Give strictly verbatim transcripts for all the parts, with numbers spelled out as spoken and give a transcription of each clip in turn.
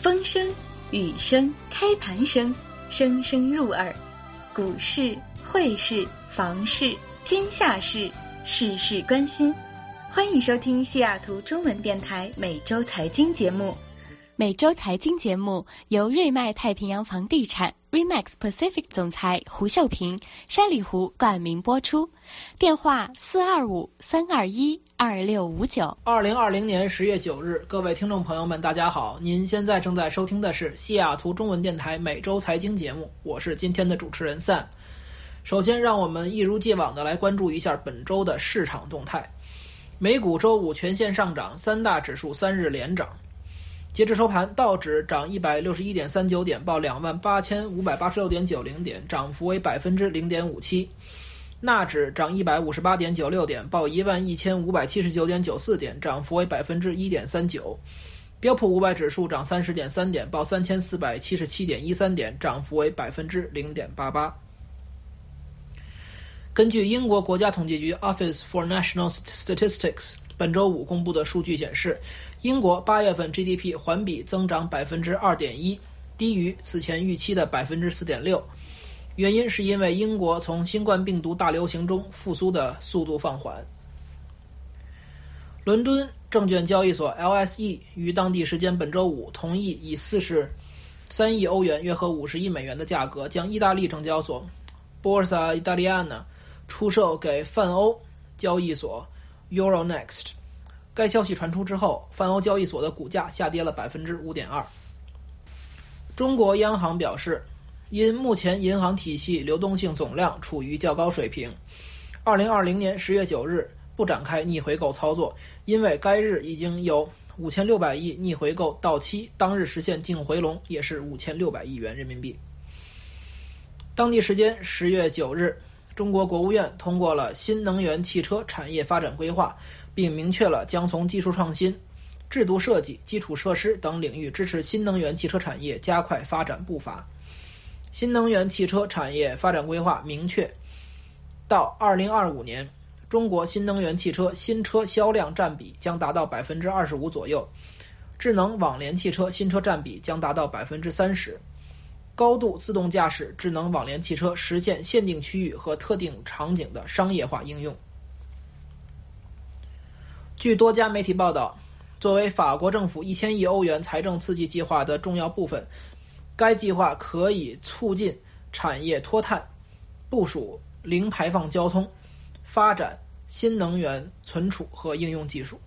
风声、雨声、开盘声，声声入耳。股市、汇市、房市，天下事，事事关心。欢迎收听西雅图中文电台每周财经节目。每周财经节目由瑞麦太平洋房地产 Remax Pacific 总裁胡秀平、山里湖冠名播出。电话四二五三二一二六五九。 二零二零年十月九日，各位听众朋友们，大家好！您现在正在收听的是西雅图中文电台每周财经节目，我是今天的主持人 Sam。首先，让我们一如既往的来关注一下本周的市场动态。美股周五全线上涨，三大指数三日连涨。截至收盘，道指涨 一百六十一点三九 点，报 两万八千五百八十六点九零 点，涨幅为 百分之零点五七。纳指涨 一百五十八点九六 点，报 一万一千五百七十九点九四 点，涨幅为 百分之一点三九。标普五百指数涨 三十点三 点，报 三千四百七十七点一三 点，涨幅为 百分之零点八八。根据英国国家统计局 Office for National Statistics 本周五公布的数据显示，英国八月份 G D P 环比增长 百分之二点一， 低于此前预期的 百分之四点六。 原因是因为英国从新冠病毒大流行中复苏的速度放缓。伦敦证券交易所 L S E 于当地时间本周五同意以四十三亿欧元约合五十亿美元的价格将意大利证交所 Borsa Italiana 出售给泛欧交易所 Euronext。 该消息传出之后，泛欧交易所的股价下跌了 百分之五点二。 中国央行表示，因目前银行体系流动性总量处于较高水平，二零二零年十月九日不展开逆回购操作，因为该日已经有五千六百亿逆回购到期，当日实现净回笼也是五千六百亿元人民币。当地时间十月九日，中国国务院通过了新能源汽车产业发展规划，并明确了将从技术创新、制度设计、基础设施等领域支持新能源汽车产业加快发展步伐。新能源汽车产业发展规划明确，到二零二五年，中国新能源汽车新车销量占比将达到 百分之二十五 左右，智能网联汽车新车占比将达到 百分之三十。高度自动驾驶智能网联汽车实现限定区域和特定场景的商业化应用。据多家媒体报道，作为法国政府一千亿欧元财政刺激计划的重要部分，该计划可以促进产业脱碳、部署零排放交通、发展新能源存储和应用技术。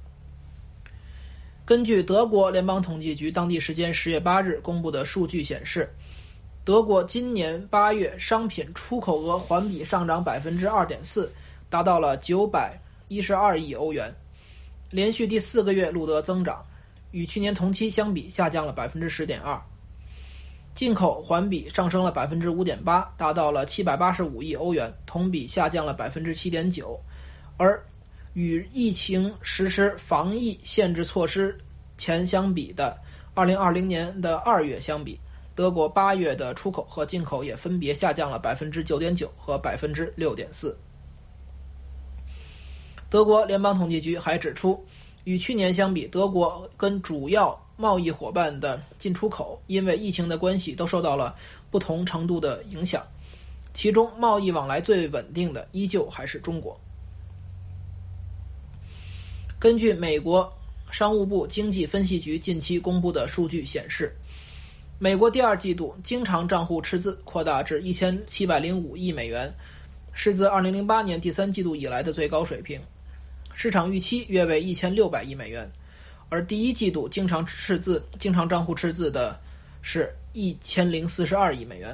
根据德国联邦统计局当地时间十月八日公布的数据显示，德国今年八月商品出口额环比上涨 百分之二点四， 达到了九百一十二亿欧元，连续第四个月录得增长，与去年同期相比下降了 百分之十点二。 进口环比上升了 百分之五点八， 达到了七百八十五亿欧元，同比下降了 百分之七点九。 而与疫情实施防疫限制措施前相比的二零二零年的二月相比，德国八月的出口和进口也分别下降了 百分之九点九 和 百分之六点四。 德国联邦统计局还指出，与去年相比，德国跟主要贸易伙伴的进出口因为疫情的关系都受到了不同程度的影响，其中贸易往来最稳定的依旧还是中国。根据美国商务部经济分析局近期公布的数据显示，美国第二季度经常账户赤字扩大至一千七百零五亿美元，是自二零零八年第三季度以来的最高水平，市场预期约为一千六百亿美元，而第一季度经常赤字经常账户赤字的是一千零四十二亿美元。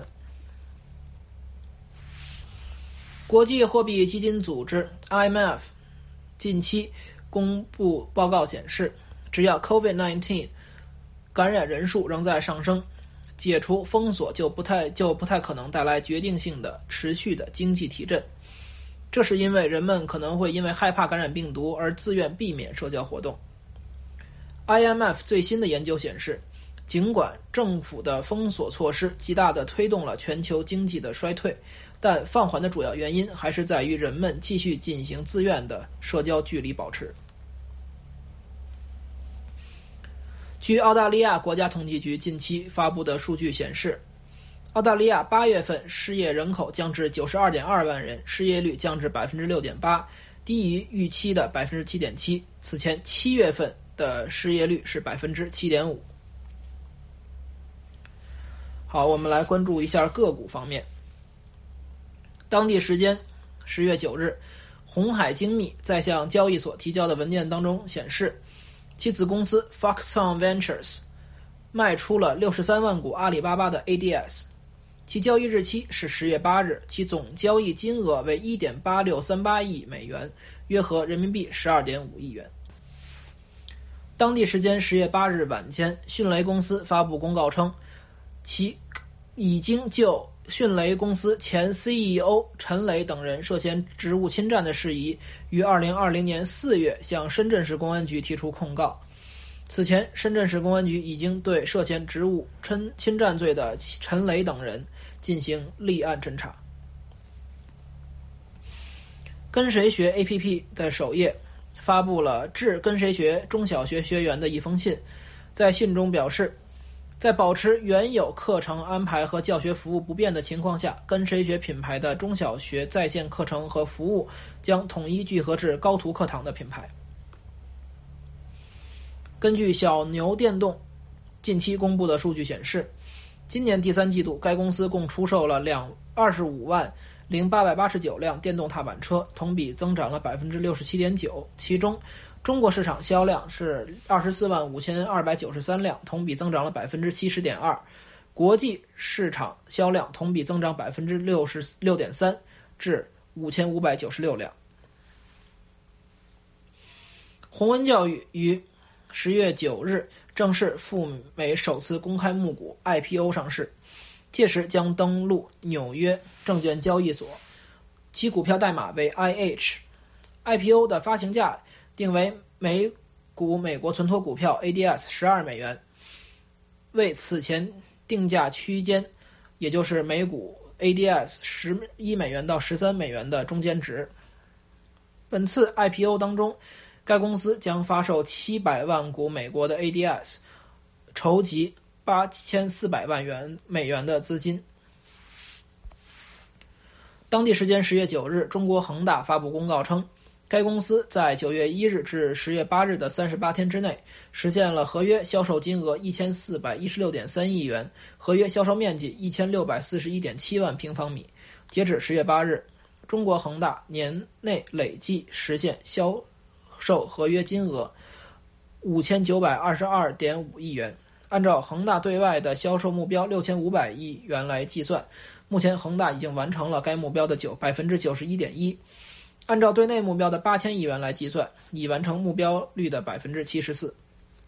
国际货币基金组织 I M F 近期公布报告显示，只要 COVID 十九 感染人数仍在上升，解除封锁就不太就不太可能带来决定性的持续的经济提振。这是因为人们可能会因为害怕感染病毒而自愿避免社交活动。I M F 最新的研究显示，尽管政府的封锁措施极大地推动了全球经济的衰退，但放缓的主要原因还是在于人们继续进行自愿的社交距离保持。 据澳大利亚国家统计局近期发布的数据显示，澳大利亚八月份失业人口降至 九十二点二万人，失业率降至 百分之六点八， 低于预期的 百分之七点七。 此前七月份的失业率是 百分之七点五。 好，我们来关注一下个股方面。当地时间十月九日，鸿海精密在向交易所提交的文件当中显示，其子公司 Foxconn Ventures 卖出了六十三万股阿里巴巴的 A D S， 其交易日期是十月八日，其总交易金额为 一点八六三八亿美元，约合人民币 十二点五亿元。当地时间十月八日晚间，迅雷公司发布公告称，其已经就迅雷公司前 C E O 陈雷等人涉嫌职务侵占的事宜，于二零二零年四月向深圳市公安局提出控告。此前，深圳市公安局已经对涉嫌职务侵占罪的陈雷等人进行立案侦查。跟谁学 A P P 的首页发布了致跟谁学中小学学员的一封信，在信中表示，在保持原有课程安排和教学服务不变的情况下，跟谁学品牌的中小学在线课程和服务将统一聚合至高途课堂的品牌。根据小牛电动近期公布的数据显示，今年第三季度该公司共出售了二十五万零八百八十九辆电动踏板车，同比增长了 百分之六十七点九， 其中中国市场销量是二十四万五千二百九十三辆，同比增长了 百分之七十点二， 国际市场销量同比增长 百分之六十六点三 至五千五百九十六辆。鸿温教育于十月九日正式赴美首次公开募股 I P O 上市，届时将登陆纽约证券交易所，其股票代码为 I H。I P O 的发行价定为每股美国存托股票 A D S 十二美元，为此前定价区间，也就是每股 A D S 十一美元到十三美元的中间值。本次 I P O 当中，该公司将发售七百万股美国的 A D S， 筹集八千四百万元美元的资金。当地时间十月九日，中国恒大发布公告称，该公司在九月一日至十月八日的三十八天之内，实现了合约销售金额一千四百一十六点三亿元，合约销售面积一千六百四十一点七万平方米。截止十月八日，中国恒大年内累计实现销售合约金额五千九百二十二点五亿元。按照恒大对外的销售目标六千五百亿元来计算，目前恒大已经完成了该目标的 百分之九十一点一。按照对内目标的八千亿元来计算，已完成目标率的 百分之七十四。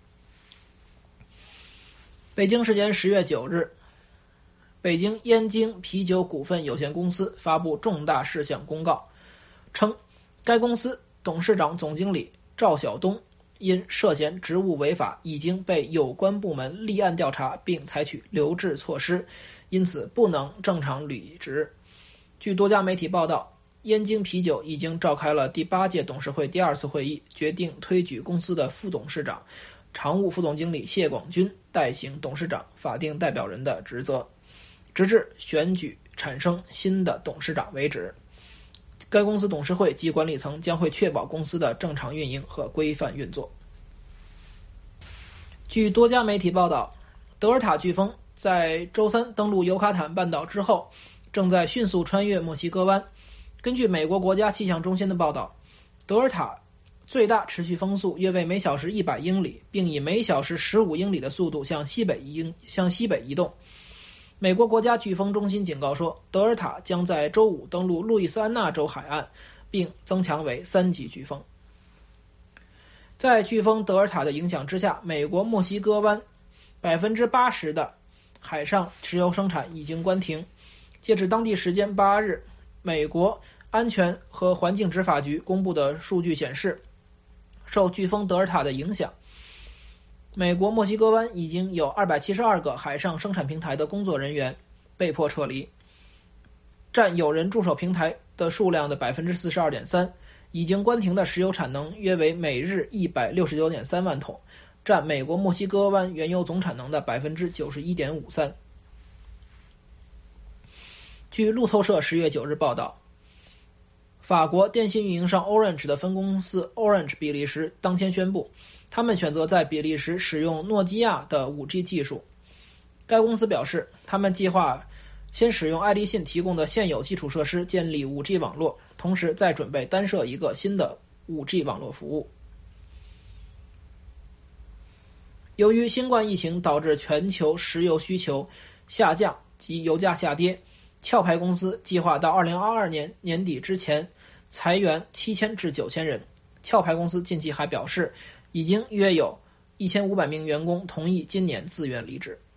北京时间十月九日，北京燕京啤酒股份有限公司发布重大事项公告，称该公司董事长总经理赵晓东因涉嫌职务违法已经被有关部门立案调查并采取留置措施，因此不能正常履职。据多家媒体报道，燕京啤酒已经召开了第八届董事会第二次会议，决定推举公司的副董事长、常务副总经理谢广军代行董事长法定代表人的职责，直至选举产生新的董事长为止。该公司董事会及管理层将会确保公司的正常运营和规范运作。据多家媒体报道，德尔塔飓风在周三登陆尤卡坦半岛之后，正在迅速穿越墨西哥湾。根据美国国家气象中心的报道，德尔塔最大持续风速约为每小时一百英里，并以每小时十五英里的速度向西北移向西北移动。美国国家飓风中心警告说，德尔塔将在周五登陆路易斯安那州海岸，并增强为三级飓风。在飓风德尔塔的影响之下，美国墨西哥湾 百分之八十 的海上石油生产已经关停。截至当地时间八日，美国安全和环境执法局公布的数据显示，受飓风德尔塔的影响，美国墨西哥湾已经有二百七十二个海上生产平台的工作人员被迫撤离，占有人驻守平台的数量的 百分之四十二点三， 已经关停的石油产能约为每日 一百六十九点三万桶， 占美国墨西哥湾原油总产能的 百分之九十一点五三。 据路透社十月九日报道，法国电信运营商 Orange 的分公司 Orange 比利时当天宣布，他们选择在比利时使用诺基亚的 五 G 技术。该公司表示，他们计划先使用爱立信提供的现有基础设施建立 五 G 网络，同时再准备单设一个新的 五 G 网络服务。由于新冠疫情导致全球石油需求下降及油价下跌，壳牌公司计划到二零二二年年底之前裁员七千至九千人。壳牌公司近期还表示，已经约有一千五百名员工同意今年自愿离职。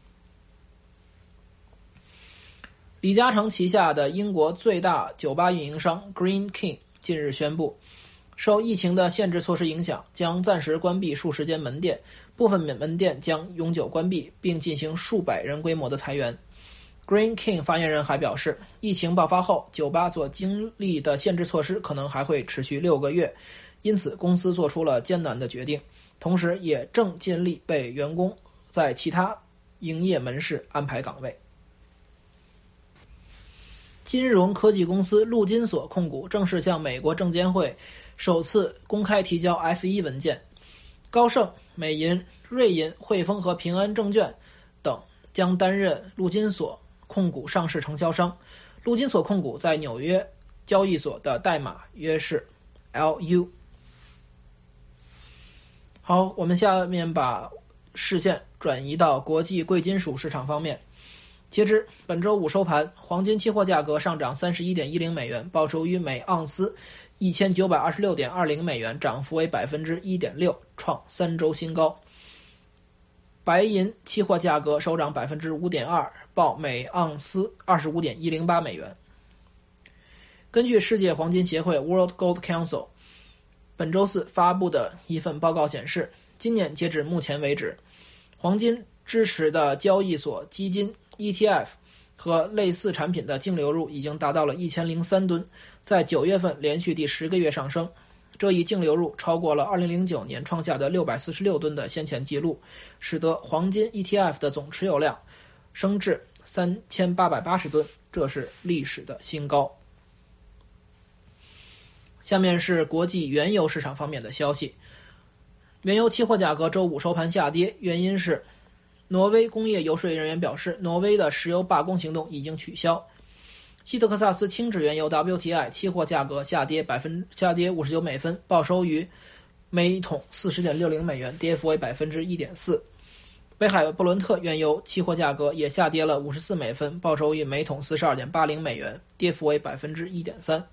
李嘉诚旗下的英国最大酒吧运营商 Green King 近日宣布，受疫情的限制措施影响，将暂时关闭数十间门店，部分门店将永久关闭，并进行数百人规模的裁员。Green King 发言人还表示，疫情爆发后，酒吧所经历的限制措施可能还会持续六个月，因此公司做出了艰难的决定，同时也正尽力为员工在其他营业门市安排岗位。金融科技公司陆金所控股正式向美国证监会首次公开提交 F 一 文件，高盛、美银、瑞银、汇丰和平安证券等将担任陆金所控股上市承销商。陆金所控股在纽约交易所的代码约是 L U。 好，我们下面把视线转移到国际贵金属市场方面。截至本周五收盘，黄金期货价格上涨 三十一点一零美元，报收于每盎司 一千九百二十六点二零美元，涨幅为 百分之一点六， 创三周新高。白银期货价格收涨 百分之五点二， 报每盎司 二十五点一零八美元。根据世界黄金协会 World Gold Council 本周四发布的一份报告显示，今年截止目前为止，黄金支持的交易所基金 E T F 和类似产品的净流入已经达到了一千零三吨，在九月份连续第十个月上升。这一净流入超过了二零零九年创下的六百四十六吨的先前记录，使得黄金 E T F 的总持有量升至三千八百八十吨，这是历史的新高。下面是国际原油市场方面的消息。原油期货价格周五收盘下跌，原因是挪威工业游说人员表示，挪威的石油罢工行动已经取消。西德克萨斯轻质原油 W T I 期货价格下跌百分下跌五十九美分，报收于每桶 四十点六零美元，跌幅为 百分之一点四。北海布伦特原油期货价格也下跌了五十四美分，报收于每桶 四十二点八零美元，跌幅为 百分之一点三。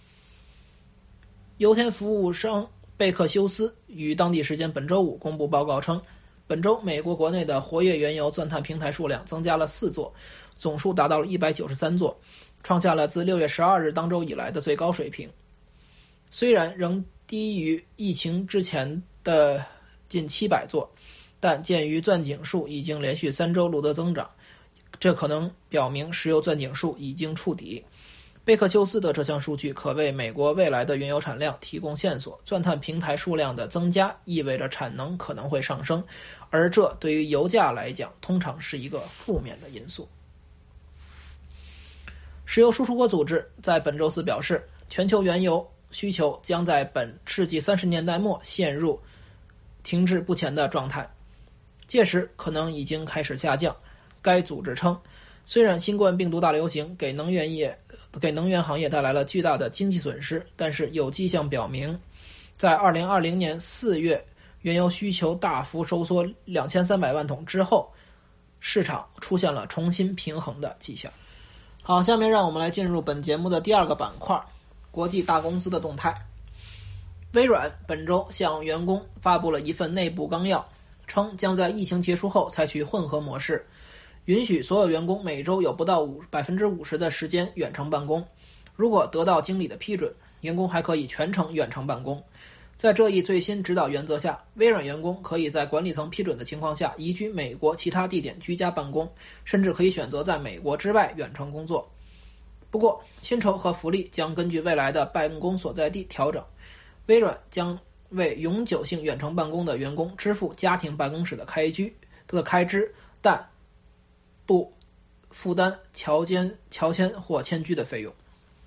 油田服务商贝克休斯于当地时间本周五公布报告称，本周美国国内的活跃原油钻探平台数量增加了四座，总数达到了一百九十三座，创下了自六月十二日当周以来的最高水平。虽然仍低于疫情之前的近七百座，但鉴于钻井数已经连续三周录得增长，这可能表明石油钻井数已经触底。贝克休斯的这项数据可为美国未来的原油产量提供线索，钻探平台数量的增加意味着产能可能会上升，而这对于油价来讲通常是一个负面的因素。石油输出国组织在本周四表示，全球原油需求将在本世纪三十年代末陷入停滞不前的状态，届时可能已经开始下降。该组织称，虽然新冠病毒大流行给能源业给能源行业带来了巨大的经济损失，但是有迹象表明，在二零二零年四月原油需求大幅收缩两千三百万桶之后，市场出现了重新平衡的迹象。好，下面让我们来进入本节目的第二个板块，国际大公司的动态。微软本周向员工发布了一份内部纲要，称将在疫情结束后采取混合模式，允许所有员工每周有不到 百分之五十 的时间远程办公，如果得到经理的批准，员工还可以全程远程办公。在这一最新指导原则下，微软员工可以在管理层批准的情况下移居美国其他地点居家办公，甚至可以选择在美国之外远程工作。不过薪酬和福利将根据未来的办公所在地调整。微软将为永久性远程办公的员工支付家庭办公室的开居的开支，但不负担乔迁、乔迁或迁居的费用。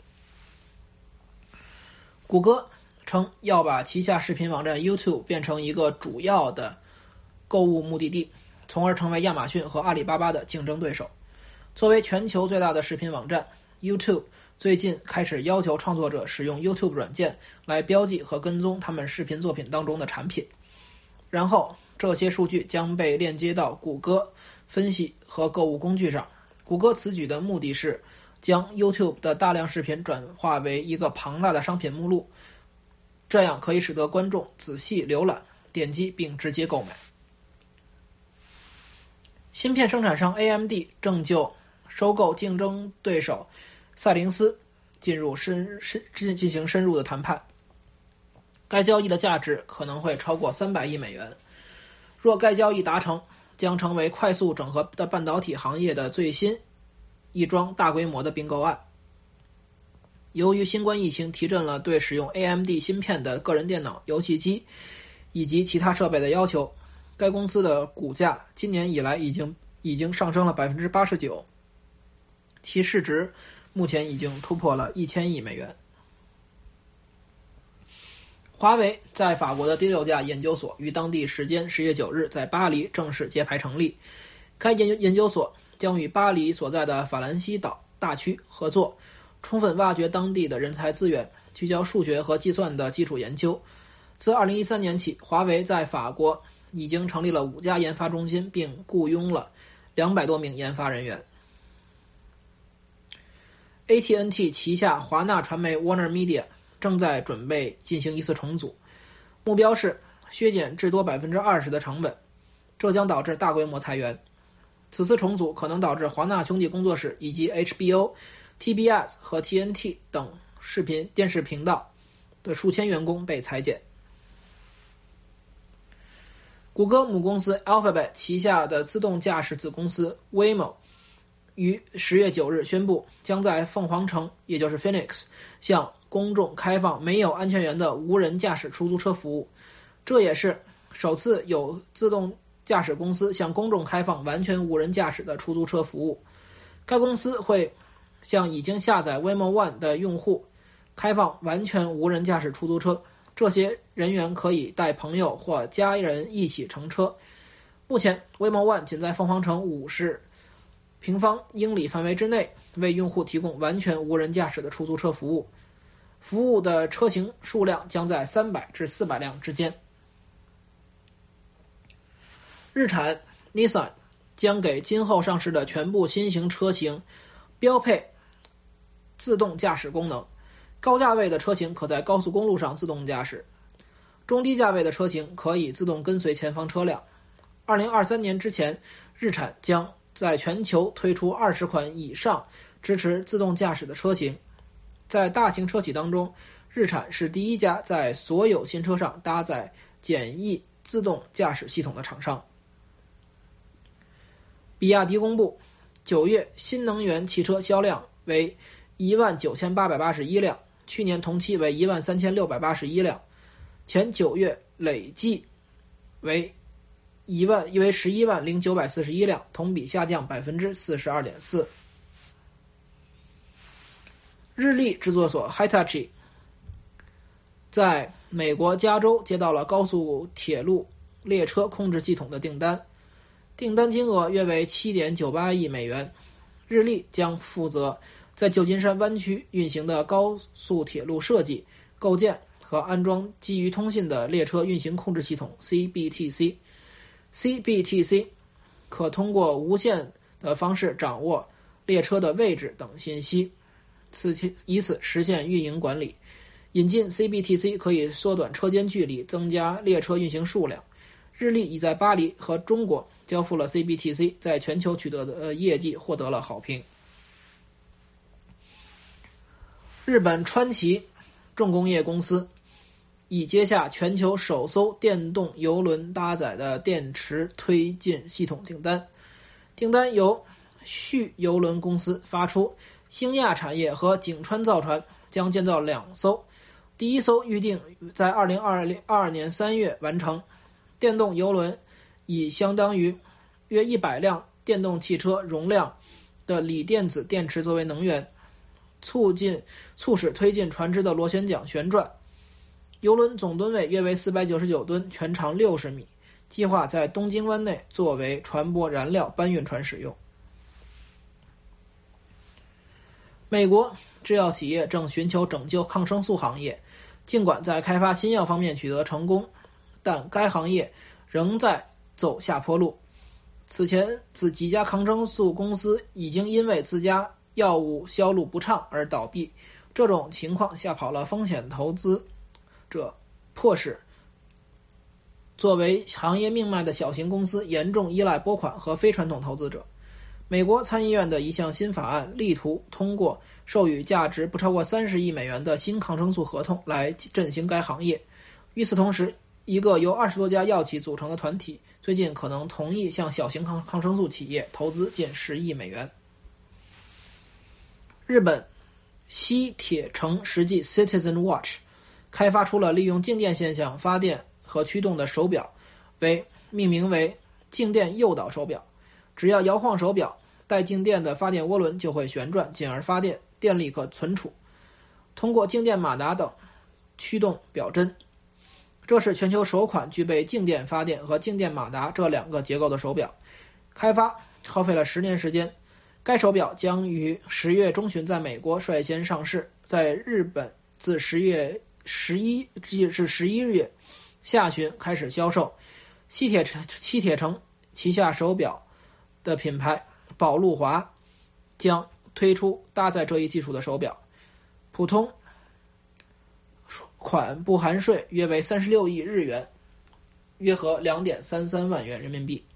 谷歌称要把旗下视频网站 YouTube 变成一个主要的购物目的地，从而成为亚马逊和阿里巴巴的竞争对手。作为全球最大的视频网站， YouTube 最近开始要求创作者使用 YouTube 软件来标记和跟踪他们视频作品当中的产品，然后这些数据将被链接到谷歌分析和购物工具上。谷歌此举的目的是将 YouTube 的大量视频转化为一个庞大的商品目录，这样可以使得观众仔细浏览、点击并直接购买。芯片生产商 A M D 正就收购竞争对手赛灵思进入深深进行深入的谈判，该交易的价值可能会超过三百亿美元。若该交易达成，将成为快速整合的半导体行业的最新一桩大规模的并购案。由于新冠疫情提振了对使用 A M D 芯片的个人电脑、游戏机以及其他设备的要求，该公司的股价今年以来已经已经上升了 百分之八十九， 其市值目前已经突破了一千亿美元。华为在法国的第六家研究所于当地时间十月九日在巴黎正式揭牌成立。该研研究所将与巴黎所在的法兰西岛大区合作，充分挖掘当地的人才资源，聚焦数学和计算的基础研究。自二零一三年起，华为在法国已经成立了五家研发中心，并雇佣了两百多名研发人员。A T and T 旗下华纳传媒 Warner Media 正在准备进行一次重组，目标是削减至多 百分之二十 的成本，这将导致大规模裁员。此次重组可能导致华纳兄弟工作室以及 H B O、T B S 和 T N T 等视频电视频道的数千员工被裁减。谷歌母公司 Alphabet 旗下的自动驾驶子公司 Waymo 于十月九日宣布，将在凤凰城，也就是 Phoenix 向公众开放没有安全员的无人驾驶出租车服务。这也是首次有自动驾驶公司向公众开放完全无人驾驶的出租车服务。该公司会向已经下载 Waymo One 的用户开放完全无人驾驶出租车，这些人员可以带朋友或家人一起乘车。目前 Waymo One 仅在凤凰城五十平方英里范围之内为用户提供完全无人驾驶的出租车服务，服务的车型数量将在三百至四百辆之间。日产 Nissan 将给今后上市的全部新型车型标配自动驾驶功能，高价位的车型可在高速公路上自动驾驶，中低价位的车型可以自动跟随前方车辆。二零二三年之前，日产将在全球推出二十款以上支持自动驾驶的车型。在大型车企当中，日产是第一家在所有新车上搭载简易自动驾驶系统的厂商。比亚迪公布，九月新能源汽车销量为一万九千八百八十一辆，去年同期为一万三千六百八十一辆，前九月累计为一万为十一万零九百四十一辆，同比下降 百分之四十二点四。 日立制作所 Hitachi 在美国加州接到了高速铁路列车控制系统的订单，订单金额约为 七点九八亿美元。日立将负责在旧金山湾区运行的高速铁路设计、构建和安装基于通信的列车运行控制系统 C B T C。C B T C 可通过无线的方式掌握列车的位置等信息，此以此实现运营管理。引进 C B T C 可以缩短车间距离，增加列车运行数量。日立已在巴黎和中国交付了 C B T C， 在全球取得的业绩获得了好评。日本川崎重工业公司已接下全球首艘电动邮轮搭载的电池推进系统订单，订单由旭邮轮公司发出，兴亚产业和景川造船将建造两艘第一艘预定在二零二二年三月完成。电动邮轮以相当于约一百辆电动汽车容量的锂电子电池作为能源，促进促使推进船只的螺旋桨旋转。邮轮总吨位约为四百九十九吨，全长六十米，计划在东京湾内作为船舶燃料搬运船使用。美国制药企业正寻求拯救抗生素行业，尽管在开发新药方面取得成功，但该行业仍在走下坡路。此前，此几家抗生素公司已经因为自家药物销路不畅而倒闭，这种情况吓跑了风险投资者，迫使作为行业命脉的小型公司严重依赖拨款和非传统投资者。美国参议院的一项新法案力图通过授予价值不超过三十亿美元的新抗生素合同来振兴该行业。与此同时，一个由二十多家药企组成的团体最近可能同意向小型抗抗生素企业投资近十亿美元。日本西铁城实际 Citizen Watch 开发出了利用静电现象发电和驱动的手表，为命名为静电诱导手表。只要摇晃手表，带静电的发电涡轮就会旋转，进而发电，电力可存储，通过静电马达等驱动表针。这是全球首款具备静电发电和静电马达这两个结构的手表，开发耗费了十年时间。该手表将于十月中旬在美国率先上市，在日本自十月十一至十一月下旬开始销售。西铁西铁城旗下手表的品牌宝路华将推出搭载这一技术的手表，普通款不含税约为三十六亿日元，约合 两点三三万元人民币。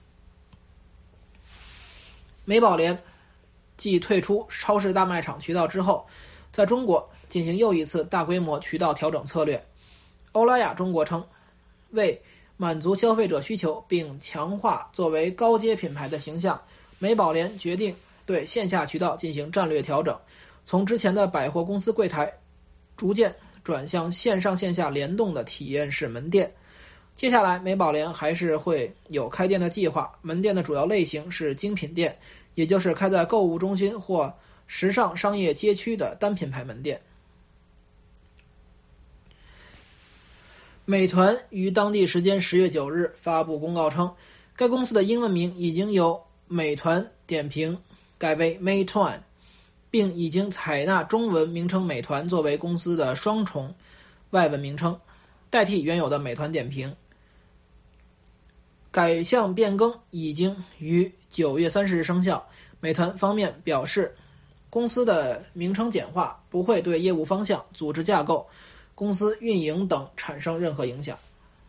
美宝莲继退出超市大卖场渠道之后，在中国进行又一次大规模渠道调整策略。欧莱雅中国称，为满足消费者需求并强化作为高阶品牌的形象，美宝莲决定对线下渠道进行战略调整，从之前的百货公司柜台逐渐转向线上线下联动的体验式门店。接下来美宝莲还是会有开店的计划，门店的主要类型是精品店，也就是开在购物中心或时尚商业街区的单品牌门店。美团于当地时间十月九日发布公告称，该公司的英文名已经由美团点评改为 Meituan， 并已经采纳中文名称美团作为公司的双重外文名称，代替原有的美团点评。改项变更已经于九月三十日生效。美团方面表示，公司的名称简化不会对业务方向、组织架构、公司运营等产生任何影响。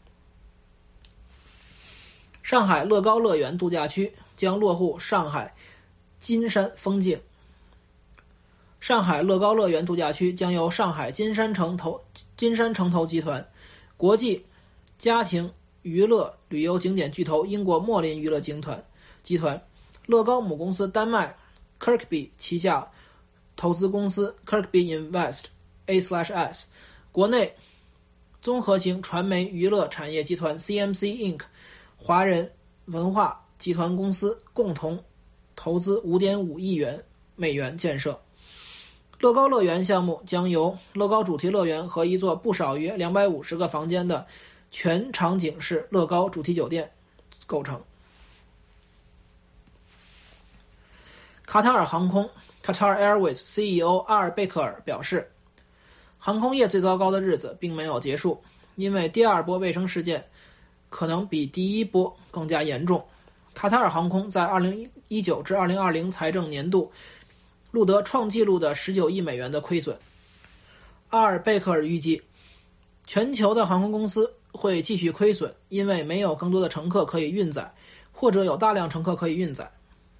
上海乐高乐园度假区将落户上海金山风景。上海乐高乐园度假区将由上海金山城投金山城投集团、国际家庭娱乐旅游景点巨头英国莫林娱乐集团集团、乐高母公司丹麦 Kirkby 旗下投资公司 Kirkby Invest A/S、 国内综合型传媒娱乐产业集团 C M C Incorporated、 华人文化集团公司共同投资 五点五亿元美元建设。乐高乐园项目将由乐高主题乐园和一座不少于两百五十个房间的全场景式乐高主题酒店构成。卡塔尔航空 Qatar Airways C E O 阿尔贝克尔表示，航空业最糟糕的日子并没有结束，因为第二波卫生事件可能比第一波更加严重。卡塔尔航空在二零一九至二零二零财政年度录得创纪录的十九亿美元的亏损。阿尔贝克尔预计，全球的航空公司会继续亏损，因为没有更多的乘客可以运载，或者有大量乘客可以运载。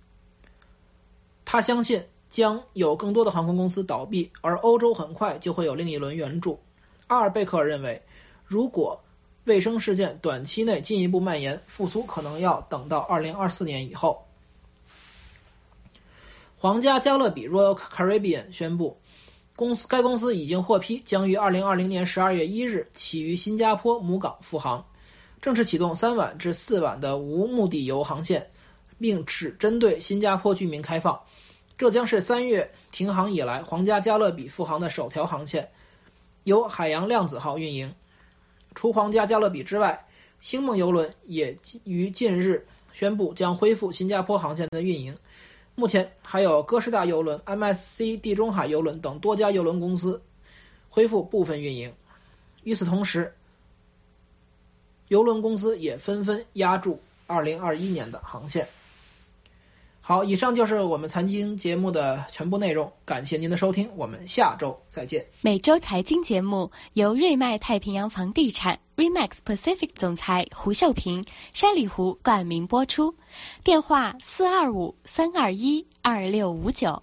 他相信将有更多的航空公司倒闭，而欧洲很快就会有另一轮援助。阿尔贝克尔认为，如果卫生事件短期内进一步蔓延，复苏可能要等到二零二四年以后。皇家加勒比 Royal Caribbean 宣布， 公司该公司已经获批，将于二零二零年十二月一日起于新加坡母港复航，正式启动三晚至四晚的无目的游航线，并只针对新加坡居民开放。这将是三月停航以来皇家加勒比复航的首条航线，由海洋量子号运营。除皇家加勒比之外，星梦邮轮也于近日宣布将恢复新加坡航线的运营。目前还有哥斯达邮轮、M S C 地中海邮轮等多家邮轮公司恢复部分运营。与此同时，邮轮公司也纷纷押注二零二一年的航线。好，以上就是我们财经节目的全部内容，感谢您的收听，我们下周再见。 每周财经节目由瑞麦太平洋房地产 Remax Pacific 总裁胡秀平、山里湖冠名播出，电话四二五三二一二六五九。